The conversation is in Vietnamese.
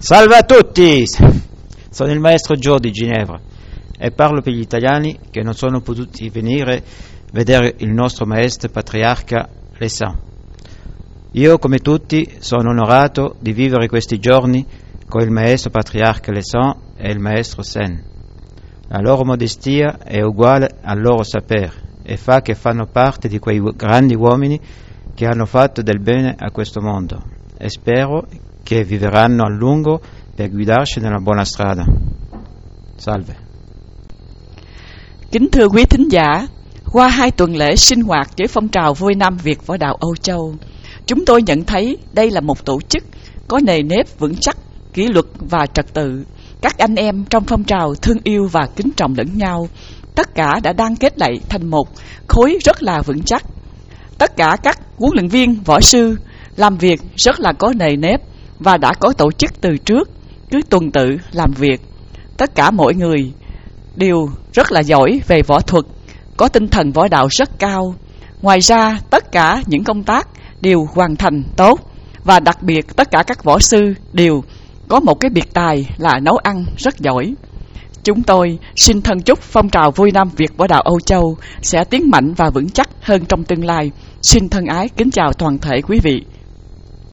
Salve a tutti! Sono il maestro Joe di Ginevra e parlo per gli italiani che non sono potuti venire a vedere il nostro maestro patriarca Lesan. Io, come tutti, sono onorato di vivere questi giorni con il maestro patriarca Lesan e il maestro Sen. La loro modestia è uguale al loro sapere e fa che fanno parte di quei grandi uomini che hanno fatto del bene a questo mondo e spero che vivranno a lungo per guidarci nella buona strada. Salve. Kính thưa quý thính giả, qua 2 tuần lễ sinh hoạt với phong trào Vui Nam Việt Võ Đạo Âu Châu, chúng tôi nhận thấy đây là một tổ chức có nề nếp vững chắc, kỷ luật và trật tự. Các anh em trong phong trào thương yêu và kính trọng lẫn nhau, tất cả đã đan kết lại thành một khối rất là vững chắc. Tất cả các huấn luyện viên, võ sư làm việc rất là có nề nếp và đã có tổ chức từ trước, cứ tuần tự làm việc. Tất cả mọi người đều rất là giỏi về võ thuật, có tinh thần võ đạo rất cao. Ngoài ra, tất cả những công tác đều hoàn thành tốt và đặc biệt tất cả các võ sư đều có một cái biệt tài là nấu ăn rất giỏi. Chúng tôi xin thân chúc phong trào Vui Nam Việt Võ Đạo Âu Châu sẽ tiến mạnh và vững chắc hơn trong tương lai. Xin thân ái kính chào toàn thể quý vị.